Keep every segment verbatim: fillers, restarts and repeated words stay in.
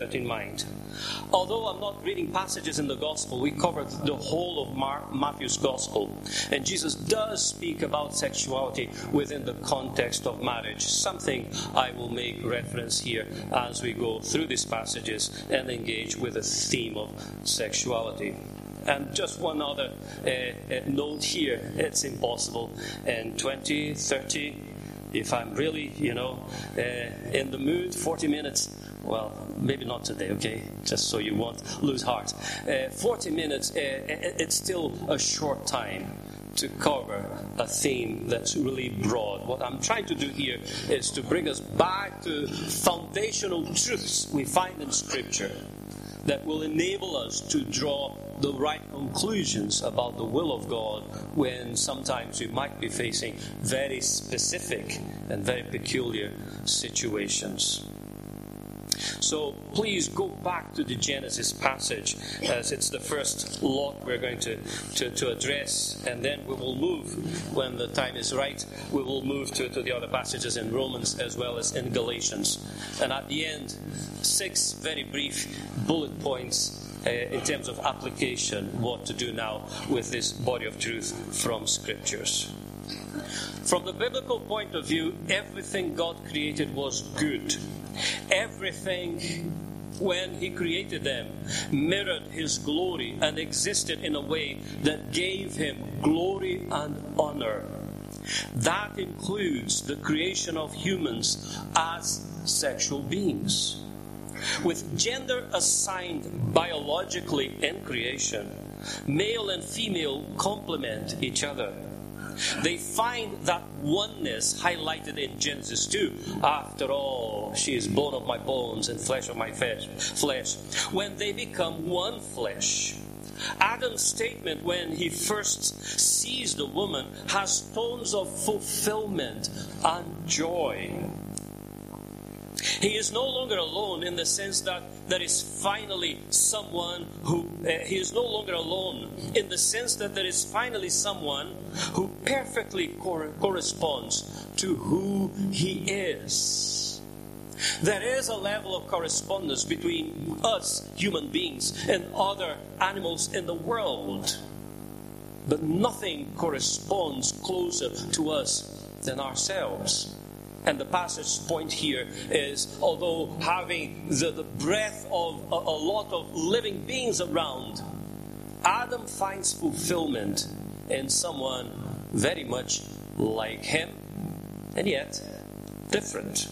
that in mind. Although I'm not reading passages in the Gospel, we covered the whole of Mar- Matthew's Gospel. And Jesus does speak about sexuality within the context of marriage, something I will make reference here as we go through these passages and engage with the theme of sexuality. And just one other uh, uh, note here, it's impossible. In twenty, thirty, if I'm really, you know, uh, in the mood, forty minutes, well, maybe not today, okay? Just so you won't lose heart. Uh, forty minutes, uh, it's still a short time to cover a theme that's really broad. What I'm trying to do here is to bring us back to foundational truths we find in Scripture that will enable us to draw the right conclusions about the will of God when sometimes we might be facing very specific and very peculiar situations. So please go back to the Genesis passage, as it's the first lot we're going to, to, to address, and then we will move, when the time is right, we will move to, to the other passages in Romans as well as in Galatians. And at the end, six very brief bullet points uh, in terms of application, what to do now with this body of truth from Scriptures. From the biblical point of view, everything God created was good. Everything, when He created them, mirrored His glory and existed in a way that gave Him glory and honor. That includes the creation of humans as sexual beings. With gender assigned biologically in creation, male and female complement each other. They find that oneness highlighted in Genesis two. After all, she is bone of my bones and flesh of my flesh. When they become one flesh. Adam's statement when he first sees the woman has tones of fulfillment and joy. He is no longer alone in the sense that there is finally someone who... Uh, he is no longer alone in the sense that there is finally someone who perfectly cor- corresponds to who he is. There is a level of correspondence between us, human beings, and other animals in the world. But nothing corresponds closer to us than ourselves. And the passage point here is, although having the, the breadth of a, a lot of living beings around, Adam finds fulfillment in someone very much like him, and yet different.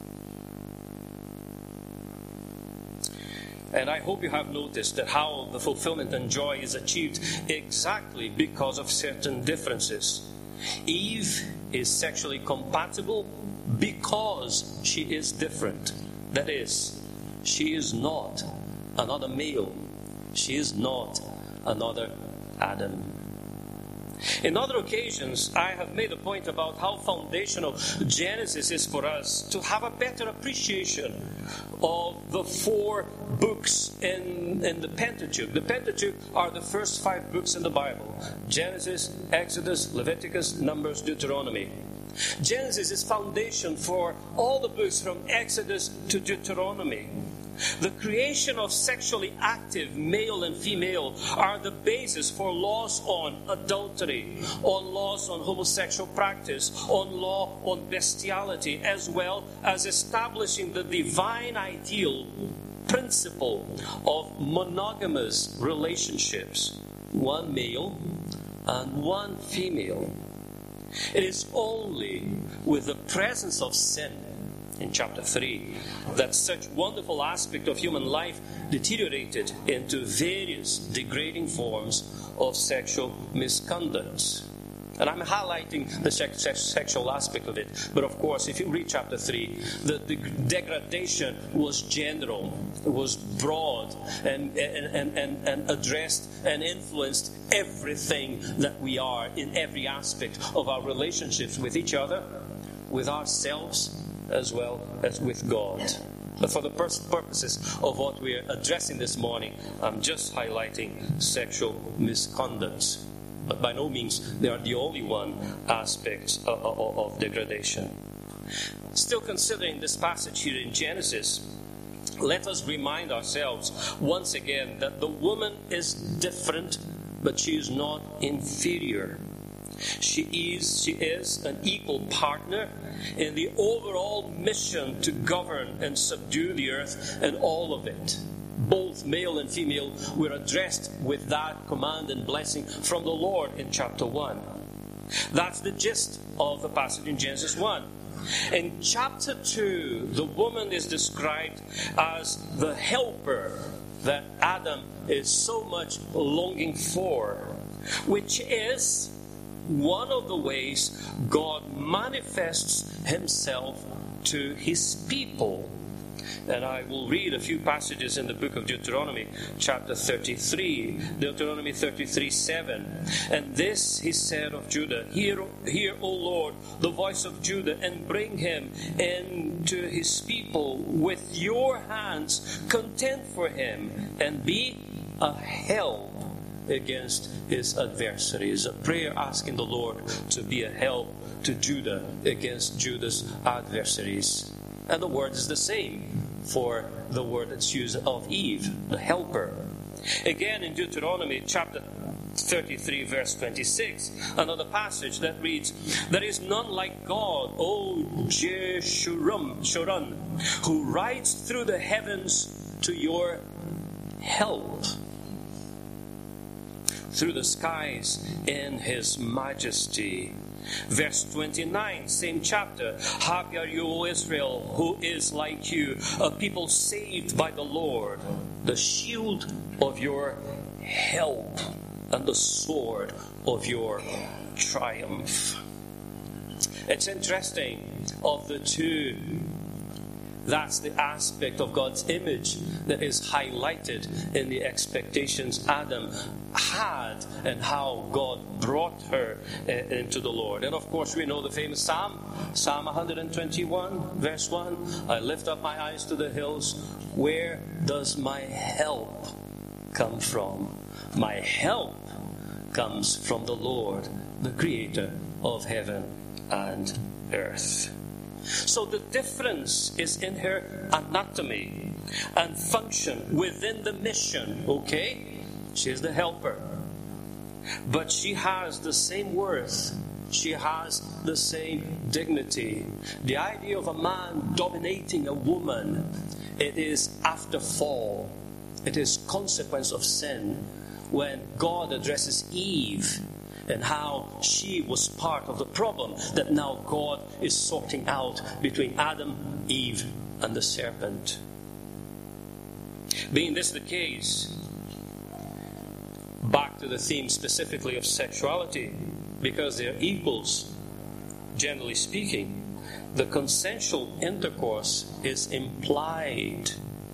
And I hope you have noticed that how the fulfillment and joy is achieved exactly because of certain differences. Eve is sexually compatible because she is different. That is, she is not another male. She is not another Adam. In other occasions, I have made a point about how foundational Genesis is for us to have a better appreciation of the four books in, in the Pentateuch. The Pentateuch are the first five books in the Bible: Genesis, Exodus, Leviticus, Numbers, Deuteronomy. Genesis is foundation for all the books from Exodus to Deuteronomy. The creation of sexually active male and female are the basis for laws on adultery, on laws on homosexual practice, on law on bestiality, as well as establishing the divine ideal principle of monogamous relationships, one male and one female. It is only with the presence of sin in chapter three that such wonderful aspect of human life deteriorated into various degrading forms of sexual misconduct. And I'm highlighting the sex, sex, sexual aspect of it. But of course, if you read chapter three, the, the degradation was general, it was broad, and, and, and, and addressed and influenced everything that we are in every aspect of our relationships with each other, with ourselves, as well as with God. But for the purposes of what we're addressing this morning, I'm just highlighting sexual misconduct. But by no means they are the only one aspect of, of, of degradation. Still considering this passage here in Genesis, let us remind ourselves once again that the woman is different, but she is not inferior. She is, she is an equal partner in the overall mission to govern and subdue the earth and all of it. Both male and female were addressed with that command and blessing from the Lord in chapter one. That's the gist of the passage in Genesis one. In chapter two, the woman is described as the helper that Adam is so much longing for, which is one of the ways God manifests himself to his people. And I will read a few passages in the book of Deuteronomy, chapter thirty-three, Deuteronomy thirty-three, seven. And this he said of Judah, Hear, hear, O Lord, the voice of Judah, and bring him into his people with your hands. Contend for him, and be a help against his adversaries. A prayer asking the Lord to be a help to Judah against Judah's adversaries. And the word is the same for the word that's used of Eve, the helper. Again in Deuteronomy chapter thirty-three, verse twenty-six, another passage that reads, There is none like God, O Jeshurun, who rides through the heavens to your help, through the skies in his majesty. Verse twenty-nine, same chapter. Happy are you, O Israel, who is like you, a people saved by the Lord, the shield of your help and the sword of your triumph. It's interesting, of the two, that's the aspect of God's image that is highlighted in the expectations Adam had and how God brought her uh, into the Lord. And of course we know the famous Psalm, Psalm one twenty-one, verse one. I lift up my eyes to the hills. Where does my help come from? My help comes from the Lord, the creator of heaven and earth. So the difference is in her anatomy and function within the mission, okay? She is the helper. But she has the same worth. She has the same dignity. The idea of a man dominating a woman, it is after fall. It is consequence of sin. When God addresses Eve, and how she was part of the problem that now God is sorting out between Adam, Eve, and the serpent. Being this the case, back to the theme specifically of sexuality, because they're equals, generally speaking, the consensual intercourse is implied.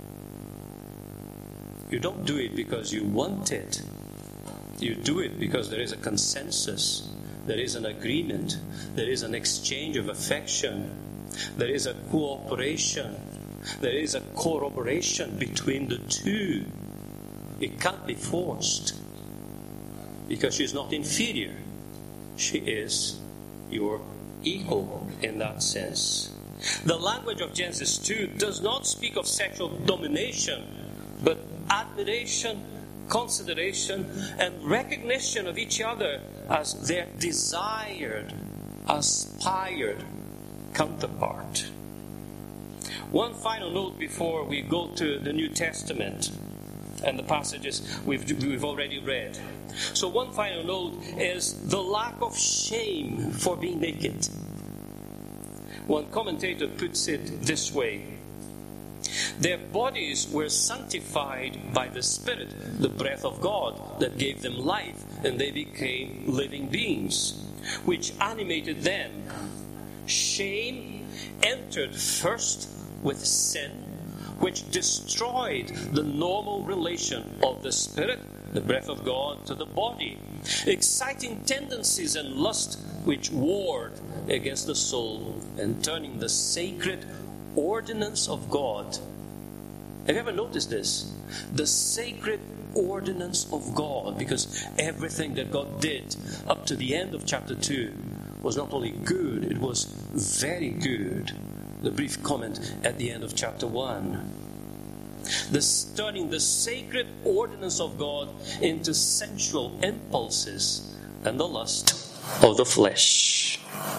You don't do it because you want it. You do it because there is a consensus, there is an agreement, there is an exchange of affection, there is a cooperation, there is a corroboration between the two. It can't be forced, because she's not inferior. She is your equal in that sense. The language of Genesis two does not speak of sexual domination, but admiration, consideration, and recognition of each other as their desired, aspired counterpart. One final note before we go to the New Testament and the passages we've, we've already read. So one final note is the lack of shame for being naked. One commentator puts it this way: their bodies were sanctified by the Spirit, the breath of God that gave them life, and they became living beings, which animated them. Shame entered first with sin, which destroyed the normal relation of the Spirit, the breath of God, to the body, exciting tendencies and lust which warred against the soul and turning the sacred ordinance of God. Have you ever noticed this? The sacred ordinance of God, because everything that God did up to the end of chapter two was not only good, it was very good. The brief comment at the end of chapter one. this turning the sacred ordinance of God into sensual impulses and the lust of the flesh.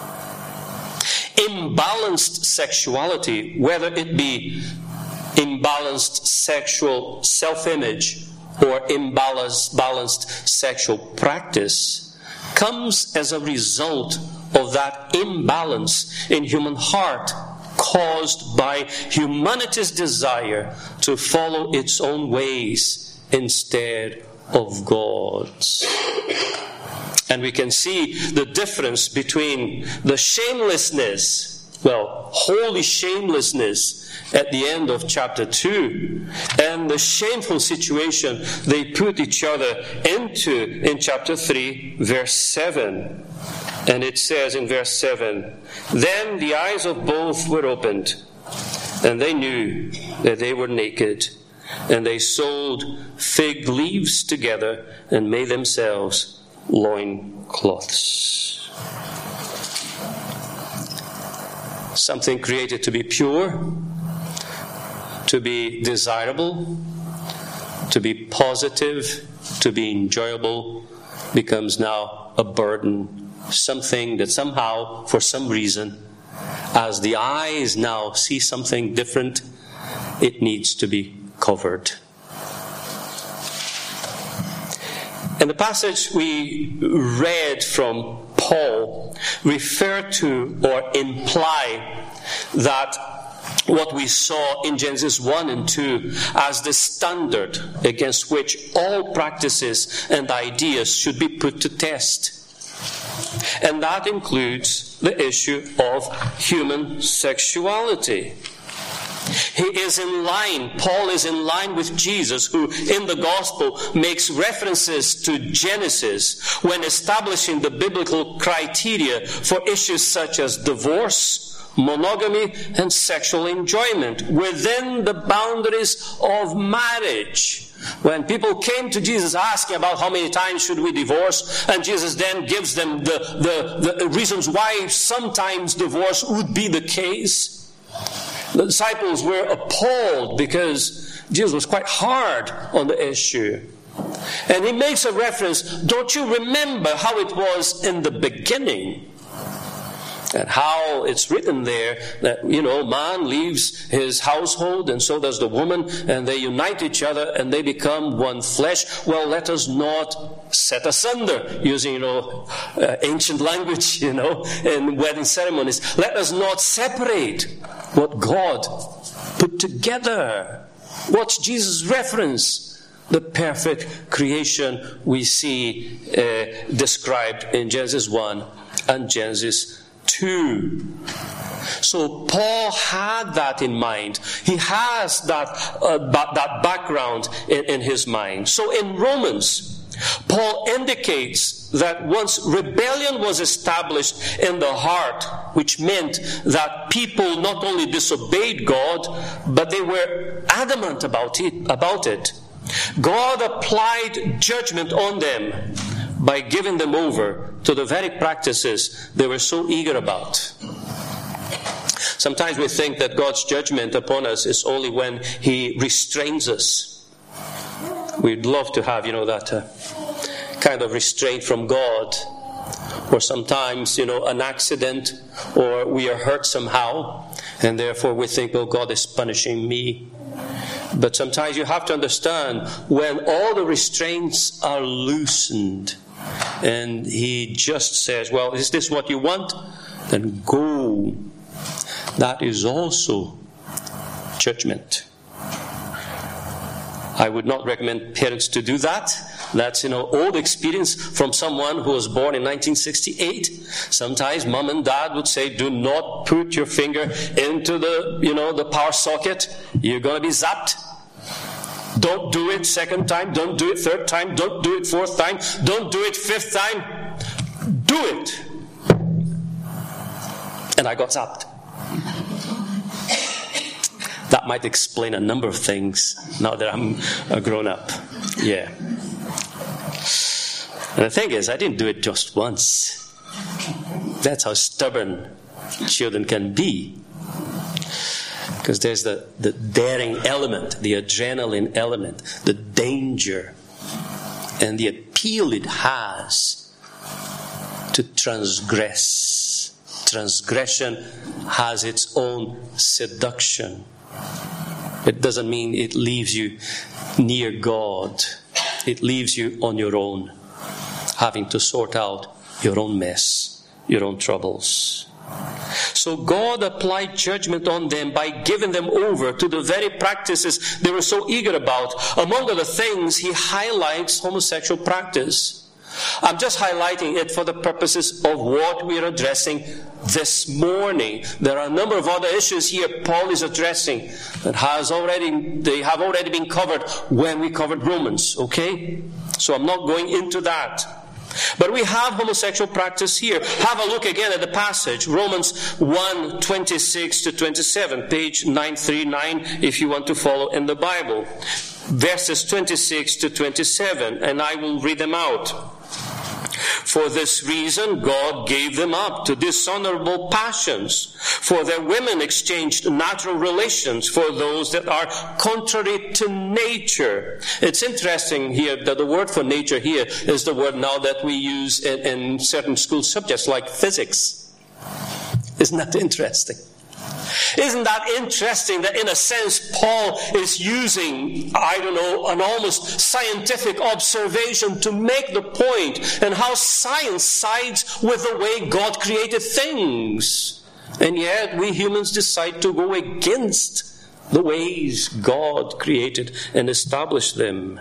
Imbalanced sexuality, whether it be imbalanced sexual self-image or imbalanced balanced sexual practice, comes as a result of that imbalance in human heart caused by humanity's desire to follow its own ways instead of God's. And we can see the difference between the shamelessness, well, holy shamelessness at the end of chapter two, and the shameful situation they put each other into in chapter three, verse seven. And it says in verse seven, "Then the eyes of both were opened, and they knew that they were naked, and they sewed fig leaves together and made themselves loin cloths." Something created to be pure, to be desirable, to be positive, to be enjoyable, becomes now a burden. Something that somehow, for some reason, as the eyes now see something different, it needs to be covered. And the passage we read from Paul refer to or imply that what we saw in Genesis one and two as the standard against which all practices and ideas should be put to test. And that includes the issue of human sexuality. He is in line, Paul is in line with Jesus, who in the gospel makes references to Genesis when establishing the biblical criteria for issues such as divorce, monogamy, and sexual enjoyment within the boundaries of marriage. When people came to Jesus asking about how many times should we divorce, and Jesus then gives them the, the, the reasons why sometimes divorce would be the case, the disciples were appalled because Jesus was quite hard on the issue. And he makes a reference, don't you remember how it was in the beginning? And how it's written there that, you know, man leaves his household and so does the woman, and they unite each other and they become one flesh. Well, let us not set asunder, using, you know, uh, ancient language, you know, in wedding ceremonies. Let us not separate what God put together. What's Jesus' reference? The perfect creation we see uh, described in Genesis one and Genesis two. So Paul had that in mind. He has that uh, ba- that background in, in his mind. So in Romans, Paul indicates that once rebellion was established in the heart, which meant that people not only disobeyed God, but they were adamant about it, about it. God applied judgment on them by giving them over to the very practices they were so eager about. Sometimes we think that God's judgment upon us is only when He restrains us. We'd love to have, you know, that uh, kind of restraint from God. Or sometimes, you know, an accident, or we are hurt somehow, and therefore we think, oh, God is punishing me. But sometimes you have to understand, when all the restraints are loosened, and He just says, well, is this what you want? Then go. That is also judgment. I would not recommend parents to do that. That's, you know, old experience from someone who was born in nineteen sixty-eight. Sometimes mom and dad would say, do not put your finger into the, you know, the power socket. You're going to be zapped. Don't do it second time. Don't do it third time. Don't do it fourth time. Don't do it fifth time. Do it. And I got zapped. That might explain a number of things now that I'm a grown up. Yeah. And the thing is, I didn't do it just once. That's how stubborn children can be. Because there's the, the daring element, the adrenaline element, the danger, and the appeal it has to transgress. Transgression has its own seduction. It doesn't mean it leaves you near God. It leaves you on your own, having to sort out your own mess, your own troubles. So God applied judgment on them by giving them over to the very practices they were so eager about. Among other things, He highlights homosexual practice. I'm just highlighting it for the purposes of what we are addressing this morning. There are a number of other issues here Paul is addressing that has already, they have already been covered when we covered Romans, okay? So I'm not going into that. But we have homosexual practice here. Have a look again at the passage. Romans one, twenty-six to twenty-seven. Page nine thirty-nine if you want to follow in the Bible. Verses twenty-six to twenty-seven. And I will read them out. For this reason, God gave them up to dishonorable passions. For their women exchanged natural relations for those that are contrary to nature. It's interesting here that the word for nature here is the word now that we use in, in certain school subjects like physics. Isn't that interesting? Isn't that interesting that in a sense Paul is using, I don't know, an almost scientific observation to make the point and how science sides with the way God created things. And yet we humans decide to go against the ways God created and established them.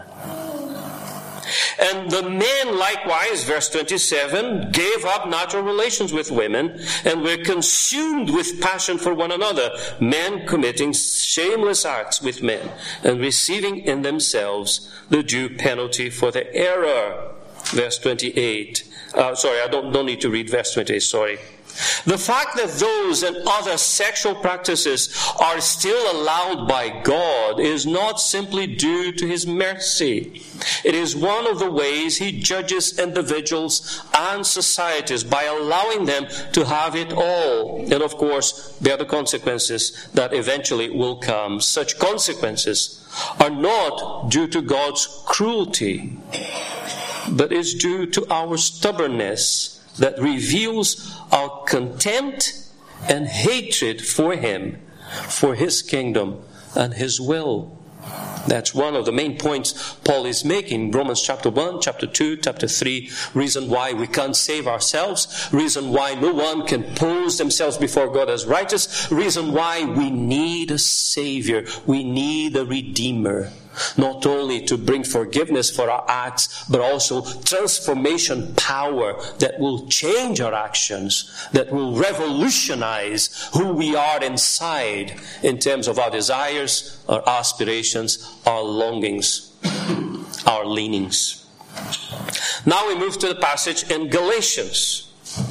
And the men likewise, verse twenty-seven, gave up natural relations with women and were consumed with passion for one another, men committing shameless acts with men and receiving in themselves the due penalty for their error. Verse twenty-eight. Uh, sorry, I don't, don't need to read verse twenty-eight, sorry. The fact that those and other sexual practices are still allowed by God is not simply due to His mercy. It is one of the ways He judges individuals and societies by allowing them to have it all. And of course, there are the consequences that eventually will come. Such consequences are not due to God's cruelty, but is due to our stubbornness that reveals our contempt and hatred for Him, for His kingdom and His will. That's one of the main points Paul is making. Romans chapter one, chapter two, chapter three. Reason why we can't save ourselves. Reason why no one can pose themselves before God as righteous. Reason why we need a Savior. We need a Redeemer. Not only to bring forgiveness for our acts, but also transformation power that will change our actions, that will revolutionize who we are inside in terms of our desires, our aspirations, our longings, our leanings. Now we move to the passage in Galatians.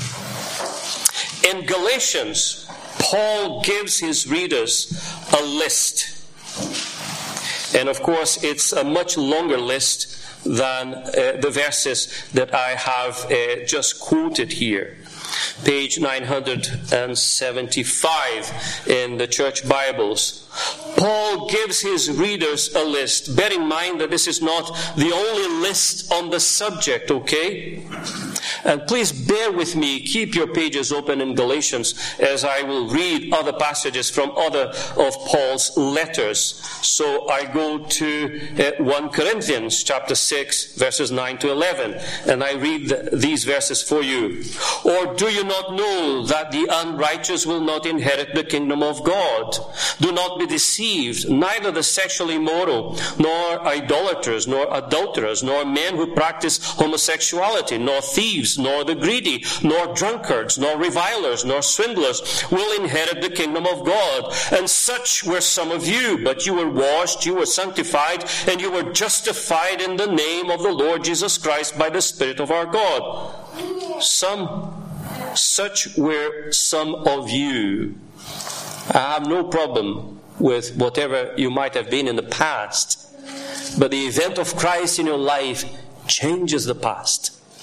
In Galatians, Paul gives his readers a list. And of course, it's a much longer list than uh, the verses that I have uh, just quoted here. Page nine seventy-five in the church Bibles. Paul gives his readers a list. Bear in mind that this is not the only list on the subject, okay? And please bear with me. Keep your pages open in Galatians as I will read other passages from other of Paul's letters. So I go to uh, First Corinthians chapter six, verses nine to eleven. And I read the, these verses for you. Or do you not know that the unrighteous will not inherit the kingdom of God? Do not be deceived. Neither the sexually immoral, nor idolaters, nor adulterers, nor men who practice homosexuality, nor thieves, nor the greedy, nor drunkards, nor revilers, nor swindlers will inherit the kingdom of God. And such were some of you, but you were washed, you were sanctified, and you were justified in the name of the Lord Jesus Christ by the Spirit of our God. Some, such were some of you. I have no problem with whatever you might have been in the past. But the event of Christ in your life changes the past.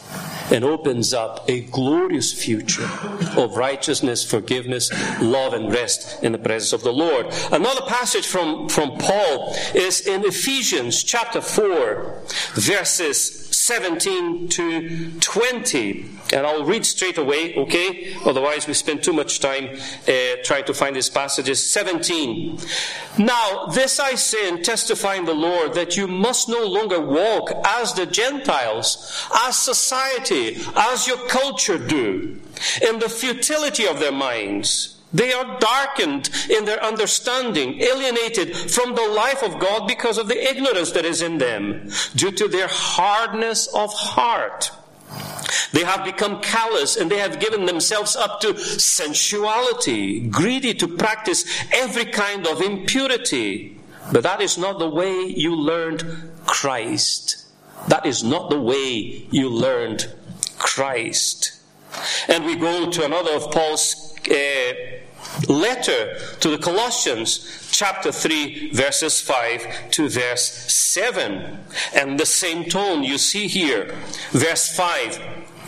and opens up a glorious future of righteousness, forgiveness, love, and rest in the presence of the Lord. Another passage from, from Paul is in Ephesians chapter four, verses seventeen to twenty. And I'll read straight away, okay? Otherwise we spend too much time uh, trying to find these passages. seventeen. Now, this I say and testify in the Lord, that you must no longer walk as the Gentiles, as society, as your culture do, in the futility of their minds. They are darkened in their understanding, alienated from the life of God because of the ignorance that is in them, due to their hardness of heart. They have become callous, and they have given themselves up to sensuality, greedy to practice every kind of impurity. But that is not the way you learned Christ. That is not the way you learned Christ. And we go to another of Paul's uh, letter to the Colossians, chapter three, verses five to verse seven. And the same tone you see here. Verse five.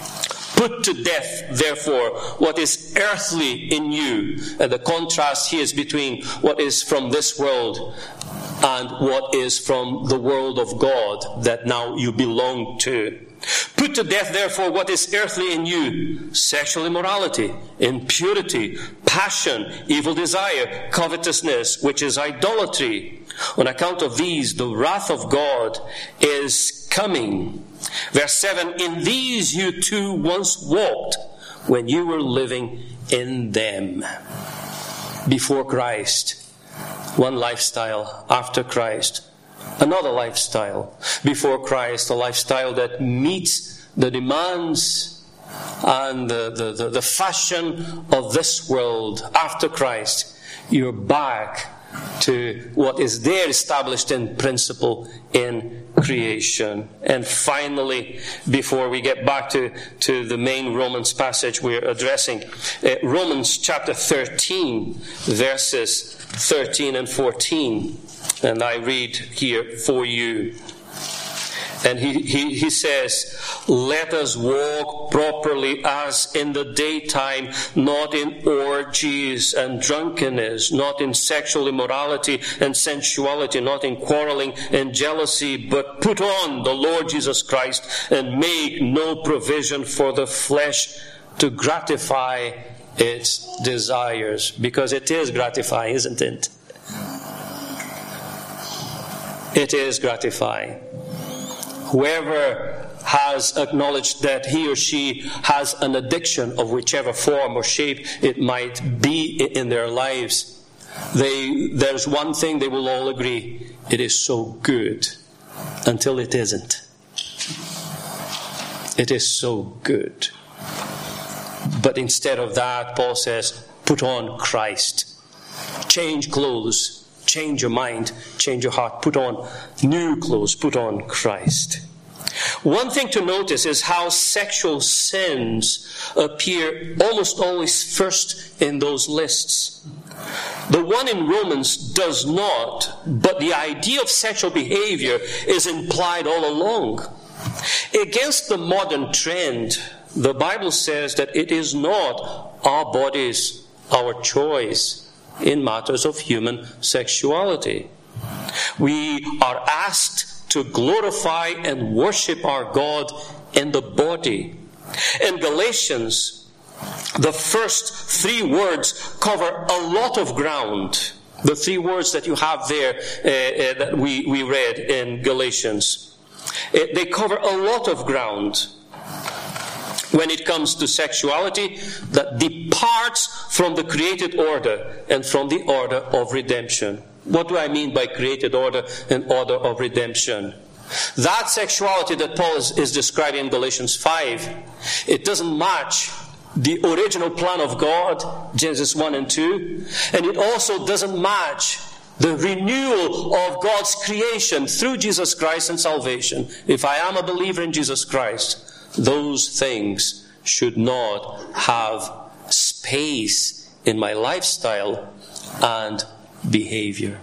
Put to death, therefore, what is earthly in you. And the contrast here is between what is from this world and what is from the world of God that now you belong to. Put to death, therefore, what is earthly in you: sexual immorality, impurity, passion, evil desire, covetousness, which is idolatry. On account of these, the wrath of God is coming. Verse seven, in these you too once walked when you were living in them. Before Christ, one lifestyle. After Christ, another lifestyle. Before Christ, a lifestyle that meets the demands and the, the, the, the fashion of this world. After Christ, you're back to what is there established in principle in creation. And finally, before we get back to, to the main Romans passage we're addressing, uh, Romans chapter thirteen, verses thirteen and fourteen. And I read here for you. And he, he, he says, let us walk properly as in the daytime, not in orgies and drunkenness, not in sexual immorality and sensuality, not in quarreling and jealousy, but put on the Lord Jesus Christ and make no provision for the flesh to gratify its desires. Because it is gratifying, isn't it? It is gratifying. Whoever has acknowledged that he or she has an addiction of whichever form or shape it might be in their lives, they, there's one thing they will all agree: it is so good until it isn't. It is so good. But instead of that, Paul says, put on Christ. Change clothes. Change your mind, change your heart, put on new clothes, put on Christ. One thing to notice is how sexual sins appear almost always first in those lists. The one in Romans does not, but the idea of sexual behavior is implied all along. Against the modern trend, the Bible says that it is not our bodies, our choice in matters of human sexuality. We are asked to glorify and worship our God in the body. In Galatians, the first three words cover a lot of ground. The three words that you have there uh, uh, that we, we read in Galatians. Uh, they cover a lot of ground. When it comes to sexuality that departs from the created order and from the order of redemption. What do I mean by created order and order of redemption? That sexuality that Paul is, is describing in Galatians five, it doesn't match the original plan of God, Genesis one and two, and it also doesn't match the renewal of God's creation through Jesus Christ and salvation. If I am a believer in Jesus Christ, those things should not have space in my lifestyle and behavior.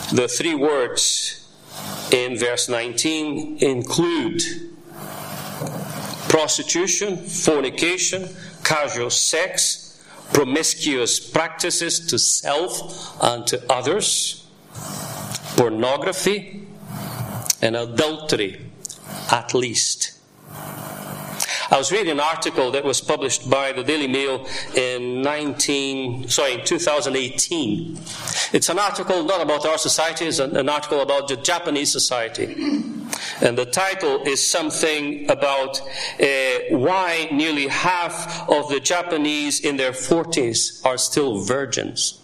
The three words in verse nineteen include prostitution, fornication, casual sex, promiscuous practices to self and to others, pornography, and adultery, at least. I was reading an article that was published by the Daily Mail in nineteen, sorry, in two thousand eighteen. It's an article not about our society, it's an, an article about the Japanese society. And the title is something about uh, why nearly half of the Japanese in their forties are still virgins.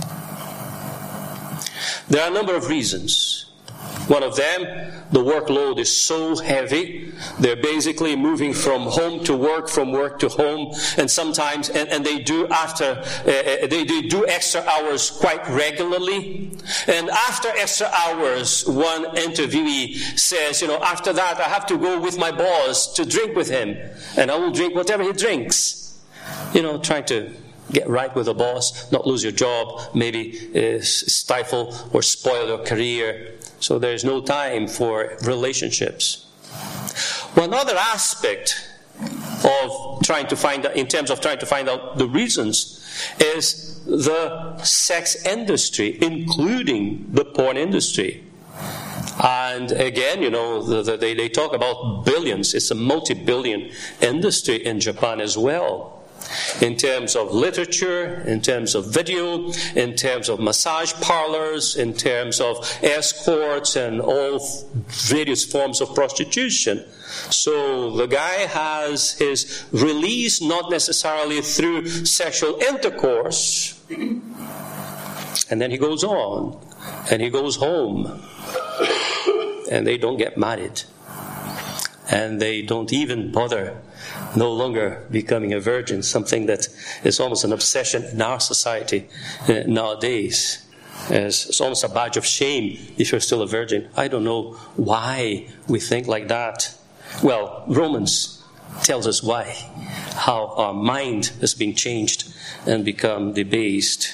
There are a number of reasons. One of them, the workload is so heavy, they're basically moving from home to work, from work to home, and sometimes, and, and they do after, uh, they, they do extra hours quite regularly. And after extra hours, one interviewee says, you know, after that I have to go with my boss to drink with him, and I will drink whatever he drinks. You know, trying to get right with the boss, not lose your job, maybe uh, stifle or spoil your career. So there's no time for relationships. One other aspect of trying to find out, in terms of trying to find out the reasons, is the sex industry, including the porn industry. And again, you know, the, the, they, they talk about billions. It's a multi-billion industry in Japan as well. In terms of literature, in terms of video, in terms of massage parlors, in terms of escorts and all various forms of prostitution. So the guy has his release not necessarily through sexual intercourse. And then he goes on, and he goes home, and they don't get married. And they don't even bother no longer becoming a virgin, something that is almost an obsession in our society uh, nowadays. As it's almost a badge of shame if you're still a virgin. I don't know why we think like that. Well, Romans tells us why. How our mind is being changed and become debased.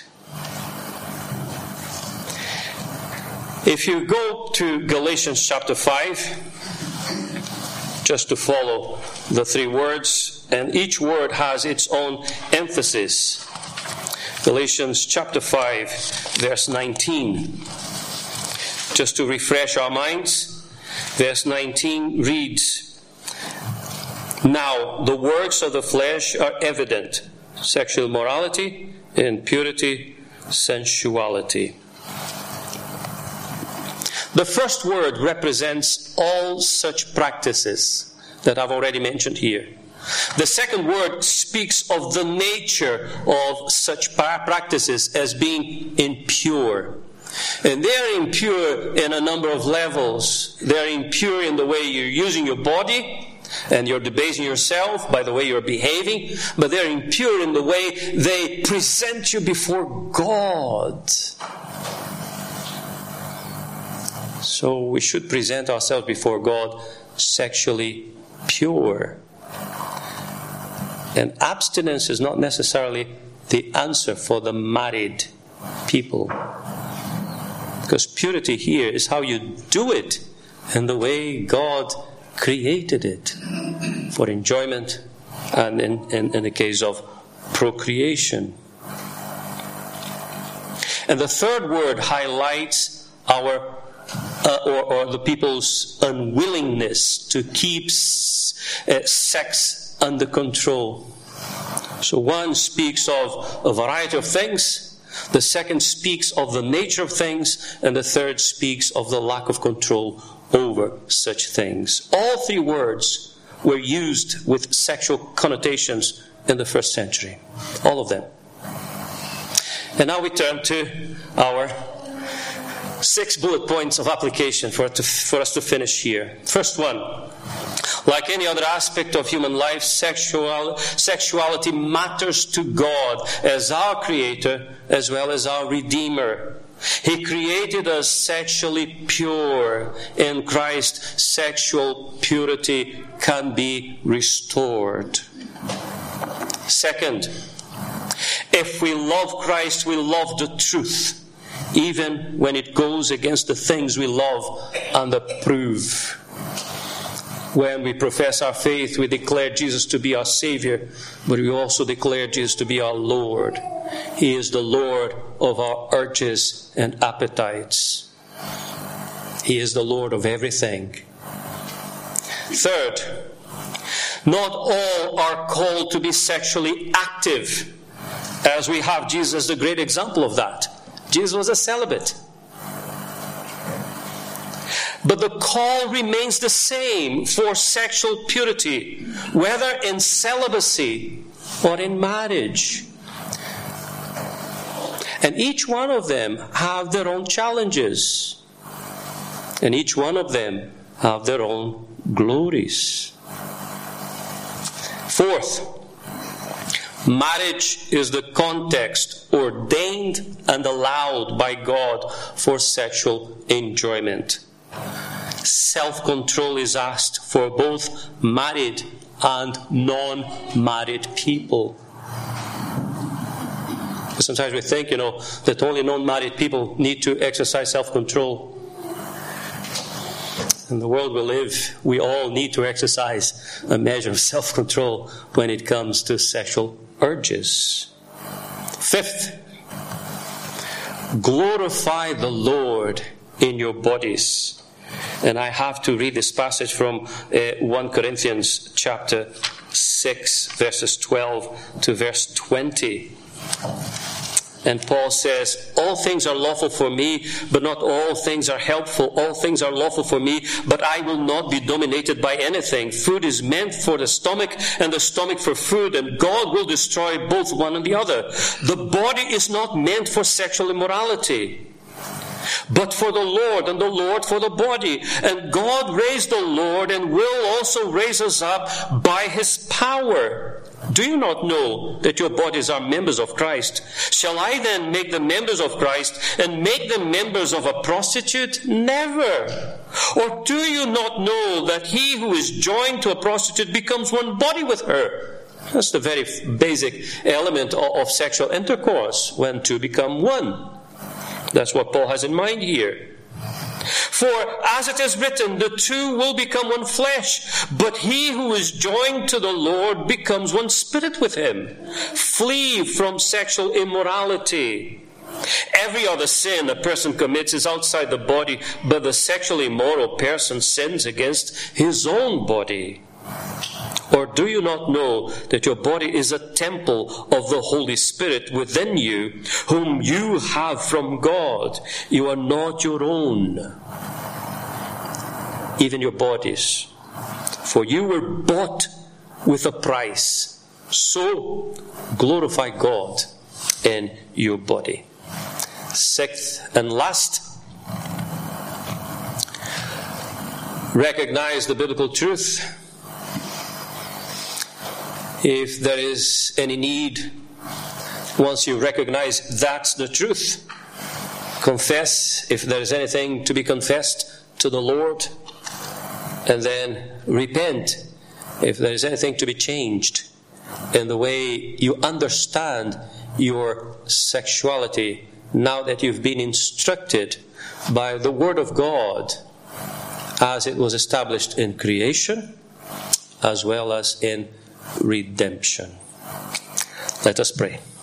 If you go to Galatians chapter five, just to follow the three words, and each word has its own emphasis. Galatians chapter five, verse nineteen. Just to refresh our minds, verse nineteen reads, "Now the works of the flesh are evident: sexual immorality, impurity, sensuality." The first word represents all such practices that I've already mentioned here. The second word speaks of the nature of such practices as being impure. And they're impure in a number of levels. They're impure in the way you're using your body, and you're debasing yourself by the way you're behaving, but they're impure in the way they present you before God. So we should present ourselves before God sexually pure. And abstinence is not necessarily the answer for the married people. Because purity here is how you do it in the way God created it, for enjoyment and in, in, in the case of procreation. And the third word highlights our Uh, or, or the people's unwillingness to keep s- uh, sex under control. So one speaks of a variety of things, the second speaks of the nature of things, and the third speaks of the lack of control over such things. All three words were used with sexual connotations in the first century. All of them. And now we turn to our six bullet points of application for, to, for us to finish here. First one, like any other aspect of human life, sexual, sexuality matters to God as our Creator as well as our Redeemer. He created us sexually pure. In Christ, sexual purity can be restored. Second, if we love Christ, we love the truth. even when it goes against the things we love and approve. When we profess our faith, we declare Jesus to be our Savior, but we also declare Jesus to be our Lord. He is the Lord of our urges and appetites. He is the Lord of everything. Third, not all are called to be sexually active, as we have Jesus as the great example of that. Jesus was a celibate. But the call remains the same for sexual purity, whether in celibacy or in marriage. And each one of them have their own challenges. And each one of them have their own glories. Fourth, marriage is the context ordained and allowed by God for sexual enjoyment. Self-control is asked for both married and non-married people. Sometimes we think, you know, that only non-married people need to exercise self-control. In the world we live, we all need to exercise a measure of self-control when it comes to sexual urges. Fifth, glorify the Lord in your bodies. And I have to read this passage from uh, First Corinthians chapter six, verses twelve to verse twenty. And Paul says, all things are lawful for me, but not all things are helpful. All things are lawful for me, but I will not be dominated by anything. Food is meant for the stomach, and the stomach for food, and God will destroy both one and the other. The body is not meant for sexual immorality, but for the Lord, and the Lord for the body. And God raised the Lord, and will also raise us up by His power. Do you not know that your bodies are members of Christ? Shall I then make them members of Christ and make them members of a prostitute? Never. Or do you not know that he who is joined to a prostitute becomes one body with her? That's the very basic element of sexual intercourse, when two become one. That's what Paul has in mind here. For as it is written, the two will become one flesh, but he who is joined to the Lord becomes one spirit with him. Flee from sexual immorality. Every other sin a person commits is outside the body, but the sexually immoral person sins against his own body. Or do you not know that your body is a temple of the Holy Spirit within you, whom you have from God? You are not your own, even your bodies. For you were bought with a price. So glorify God in your body. Sixth and last, recognize the biblical truth. If there is any need, once you recognize that's the truth, confess if there is anything to be confessed to the Lord, and then repent if there is anything to be changed in the way you understand your sexuality now that you've been instructed by the Word of God as it was established in creation as well as in redemption. Let us pray.